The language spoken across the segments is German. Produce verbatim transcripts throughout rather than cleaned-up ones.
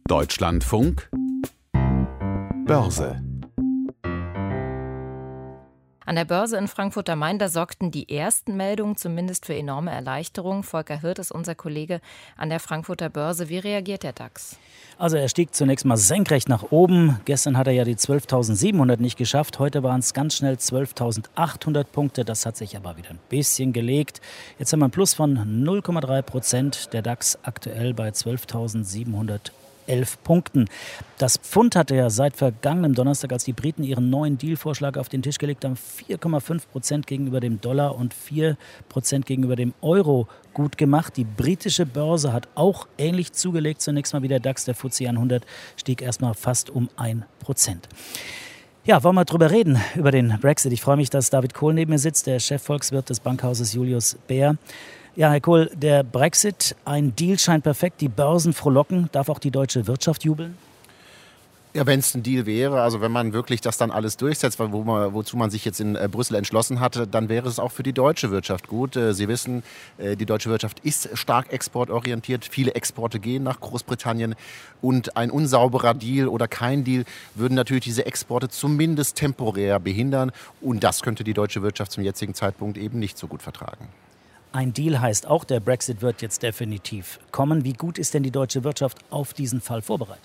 Deutschlandfunk Börse. An der Börse in Frankfurt am Main, da sorgten die ersten Meldungen zumindest für enorme Erleichterung. Volker Hirt ist unser Kollege an der Frankfurter Börse. Wie reagiert der DAX? Also er stieg zunächst mal senkrecht nach oben. Gestern hat er ja die zwölftausendsiebenhundert nicht geschafft. Heute waren es ganz schnell zwölftausendachthundert Punkte. Das hat sich aber wieder ein bisschen gelegt. Jetzt haben wir einen Plus von null Komma drei Prozent. Der DAX aktuell bei zwölftausendsiebenhundertelf Punkten. Das Pfund hatte ja seit vergangenem Donnerstag, als die Briten ihren neuen Dealvorschlag auf den Tisch gelegt haben, vier Komma fünf Prozent gegenüber dem Dollar und vier Prozent gegenüber dem Euro gut gemacht. Die britische Börse hat auch ähnlich zugelegt. Zunächst mal wie der DAX, der F T S E hundert, stieg erstmal fast um ein Prozent. Ja, wollen wir drüber reden, über den Brexit. Ich freue mich, dass David Kohl neben mir sitzt, der Chefvolkswirt des Bankhauses Julius Baer. Ja, Herr Kohl, der Brexit, ein Deal scheint perfekt, die Börsen frohlocken. Darf auch die deutsche Wirtschaft jubeln? Ja, wenn es ein Deal wäre, also wenn man wirklich das dann alles durchsetzt, wo man, wozu man sich jetzt in äh, Brüssel entschlossen hatte, dann wäre es auch für die deutsche Wirtschaft gut. Äh, Sie wissen, äh, die deutsche Wirtschaft ist stark exportorientiert. Viele Exporte gehen nach Großbritannien und ein unsauberer Deal oder kein Deal würden natürlich diese Exporte zumindest temporär behindern und das könnte die deutsche Wirtschaft zum jetzigen Zeitpunkt eben nicht so gut vertragen. Ein Deal heißt auch, der Brexit wird jetzt definitiv kommen. Wie gut ist denn die deutsche Wirtschaft auf diesen Fall vorbereitet?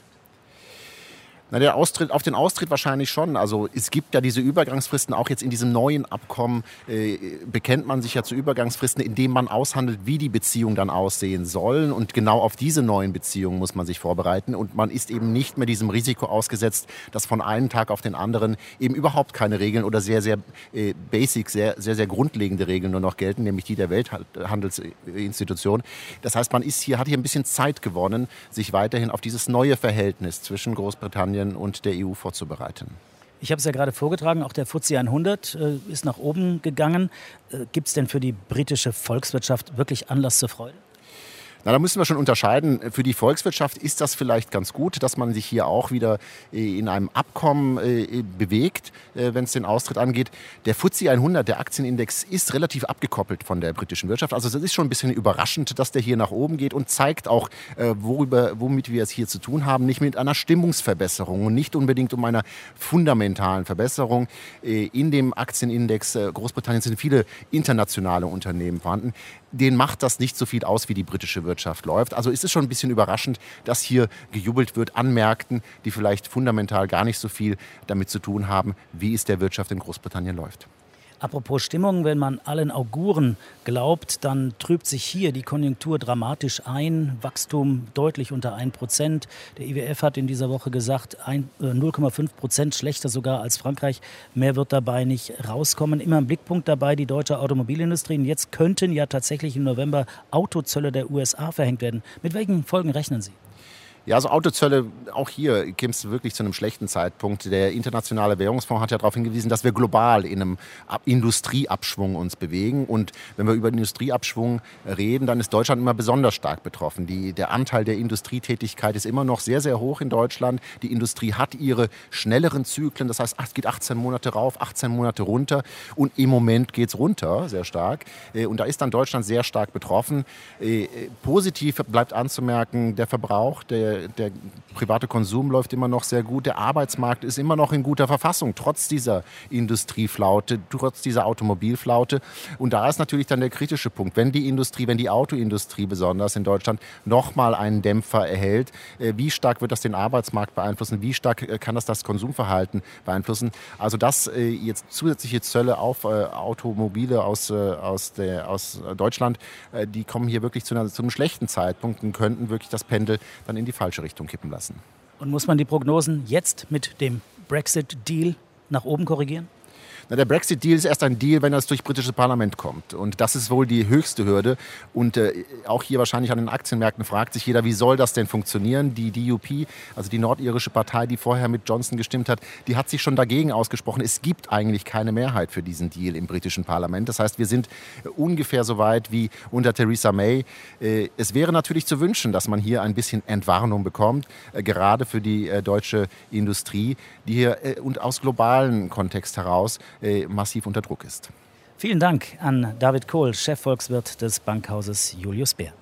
Na, der Austritt, auf den Austritt wahrscheinlich schon. Also es gibt ja diese Übergangsfristen, auch jetzt in diesem neuen Abkommen äh, bekennt man sich ja zu Übergangsfristen, indem man aushandelt, wie die Beziehungen dann aussehen sollen. Und genau auf diese neuen Beziehungen muss man sich vorbereiten. Und man ist eben nicht mehr diesem Risiko ausgesetzt, dass von einem Tag auf den anderen eben überhaupt keine Regeln oder sehr, sehr äh, basic, sehr, sehr, sehr grundlegende Regeln nur noch gelten, nämlich die der Welthandelsinstitution. Das heißt, man ist hier, hat hier ein bisschen Zeit gewonnen, sich weiterhin auf dieses neue Verhältnis zwischen Großbritannien und der E U vorzubereiten. Ich habe es ja gerade vorgetragen, auch der F T S E hundert äh, ist nach oben gegangen. Äh, Gibt es denn für die britische Volkswirtschaft wirklich Anlass zur Freude? Na, da müssen wir schon unterscheiden. Für die Volkswirtschaft ist das vielleicht ganz gut, dass man sich hier auch wieder in einem Abkommen bewegt, wenn es den Austritt angeht. Der F T S E hundert, der Aktienindex, ist relativ abgekoppelt von der britischen Wirtschaft. Also es ist schon ein bisschen überraschend, dass der hier nach oben geht und zeigt auch, worüber, womit wir es hier zu tun haben. Nicht mit einer Stimmungsverbesserung und nicht unbedingt um einer fundamentalen Verbesserung. In dem Aktienindex Großbritanniens sind viele internationale Unternehmen vorhanden. Denen macht das nicht so viel aus, wie die britische Wirtschaft läuft. Also ist es schon ein bisschen überraschend, dass hier gejubelt wird an Märkten, die vielleicht fundamental gar nicht so viel damit zu tun haben, wie es der Wirtschaft in Großbritannien läuft. Apropos Stimmung, wenn man allen Auguren glaubt, dann trübt sich hier die Konjunktur dramatisch ein. Wachstum deutlich unter ein Prozent. Der I W F hat in dieser Woche gesagt, null Komma fünf Prozent schlechter sogar als Frankreich. Mehr wird dabei nicht rauskommen. Immer im Blickpunkt dabei die deutsche Automobilindustrie. Und jetzt könnten ja tatsächlich im November Autozölle der U S A verhängt werden. Mit welchen Folgen rechnen Sie? Ja, also Autozölle, auch hier käme es wirklich zu einem schlechten Zeitpunkt. Der Internationale Währungsfonds hat ja darauf hingewiesen, dass wir global in einem Industrieabschwung uns bewegen. Und wenn wir über Industrieabschwung reden, dann ist Deutschland immer besonders stark betroffen. Die, der Anteil der Industrietätigkeit ist immer noch sehr, sehr hoch in Deutschland. Die Industrie hat ihre schnelleren Zyklen, das heißt, es geht achtzehn Monate rauf, achtzehn Monate runter. Und im Moment geht es runter, sehr stark. Und da ist dann Deutschland sehr stark betroffen. Positiv bleibt anzumerken, der Verbrauch, der Der private Konsum läuft immer noch sehr gut. Der Arbeitsmarkt ist immer noch in guter Verfassung, trotz dieser Industrieflaute, trotz dieser Automobilflaute. Und da ist natürlich dann der kritische Punkt. Wenn die Industrie, wenn die Autoindustrie besonders in Deutschland nochmal einen Dämpfer erhält, wie stark wird das den Arbeitsmarkt beeinflussen? Wie stark kann das das Konsumverhalten beeinflussen? Also dass jetzt zusätzliche Zölle auf Automobile aus, aus, der, aus Deutschland, die kommen hier wirklich zu, einer, zu einem schlechten Zeitpunkt und könnten wirklich das Pendel dann in die falsche Richtung kippen lassen. Und muss man die Prognosen jetzt mit dem Brexit-Deal nach oben korrigieren? Na, der Brexit-Deal ist erst ein Deal, wenn das durch britisches Parlament kommt. Und das ist wohl die höchste Hürde. Und äh, auch hier wahrscheinlich an den Aktienmärkten fragt sich jeder, wie soll das denn funktionieren? Die D U P, also die nordirische Partei, die vorher mit Johnson gestimmt hat, die hat sich schon dagegen ausgesprochen. Es gibt eigentlich keine Mehrheit für diesen Deal im britischen Parlament. Das heißt, wir sind ungefähr so weit wie unter Theresa May. Äh, es wäre natürlich zu wünschen, dass man hier ein bisschen Entwarnung bekommt, äh, gerade für die äh, deutsche Industrie, die hier äh, und aus globalen Kontext heraus massiv unter Druck ist. Vielen Dank an David Kohl, Chefvolkswirt des Bankhauses Julius Baer.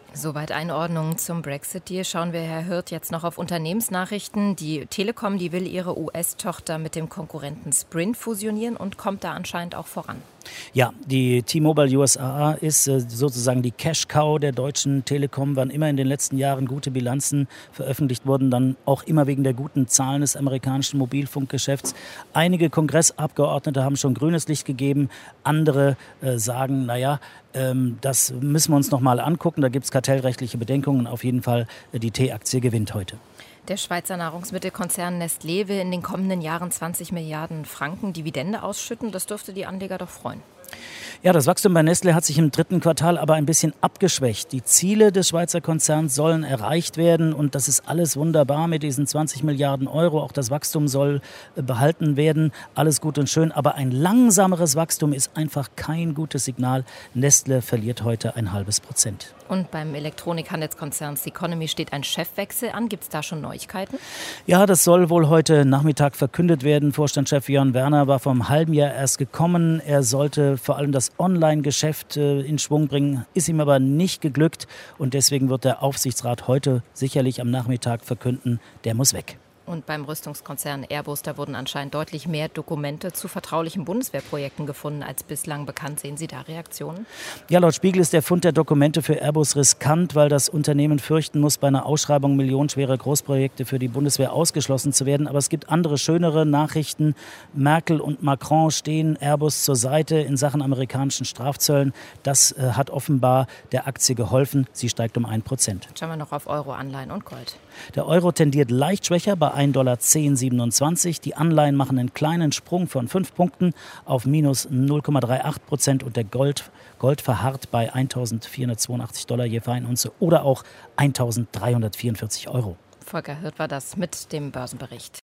Soweit Einordnung zum Brexit-Deal. Schauen wir, Herr Hirt, jetzt noch auf Unternehmensnachrichten. Die Telekom, die will ihre U S-Tochter mit dem Konkurrenten Sprint fusionieren und kommt da anscheinend auch voran. Ja, die T-Mobile U S A ist äh, sozusagen die Cash-Cow der deutschen Telekom. Wann immer in den letzten Jahren gute Bilanzen veröffentlicht wurden, dann auch immer wegen der guten Zahlen des amerikanischen Mobilfunkgeschäfts. Einige Kongressabgeordnete haben schon grünes Licht gegeben. Andere äh, sagen, naja, ähm, das müssen wir uns noch mal angucken. Da gibt es kartellrechtliche Bedenkungen. Auf jeden Fall, äh, die T-Aktie gewinnt heute. Der Schweizer Nahrungsmittelkonzern Nestlé will in den kommenden Jahren zwanzig Milliarden Franken Dividende ausschütten. Das dürfte die Anleger doch freuen. Ja, das Wachstum bei Nestlé hat sich im dritten Quartal aber ein bisschen abgeschwächt. Die Ziele des Schweizer Konzerns sollen erreicht werden und das ist alles wunderbar mit diesen zwanzig Milliarden Euro. Auch das Wachstum soll behalten werden. Alles gut und schön, aber ein langsameres Wachstum ist einfach kein gutes Signal. Nestlé verliert heute ein halbes Prozent. Und beim Elektronikhandelskonzern Ceconomy steht ein Chefwechsel an. Gibt es da schon Neuigkeiten? Ja, das soll wohl heute Nachmittag verkündet werden. Vorstandschef Jörn Werner war vor einem halben Jahr erst gekommen. Er sollte vor allem das Online-Geschäft in Schwung bringen, ist ihm aber nicht geglückt. Und deswegen wird der Aufsichtsrat heute sicherlich am Nachmittag verkünden, der muss weg. Und beim Rüstungskonzern Airbus, da wurden anscheinend deutlich mehr Dokumente zu vertraulichen Bundeswehrprojekten gefunden als bislang bekannt. Sehen Sie da Reaktionen? Ja, laut Spiegel ist der Fund der Dokumente für Airbus riskant, weil das Unternehmen fürchten muss, bei einer Ausschreibung millionenschwerer Großprojekte für die Bundeswehr ausgeschlossen zu werden. Aber es gibt andere, schönere Nachrichten. Merkel und Macron stehen Airbus zur Seite in Sachen amerikanischen Strafzöllen. Das äh, hat offenbar der Aktie geholfen. Sie steigt um ein Prozent. Schauen wir noch auf Euro, Anleihen und Gold. Der Euro tendiert leicht schwächer bei ein Dollar zehn siebenundzwanzig. Die Anleihen machen einen kleinen Sprung von fünf Punkten auf minus null Komma achtunddreißig Prozent und der Gold, Gold verharrt bei eintausendvierhundertzweiundachtzig Dollar je Feinunze oder auch eintausenddreihundertvierundvierzig Euro. Volker Hirt war das mit dem Börsenbericht.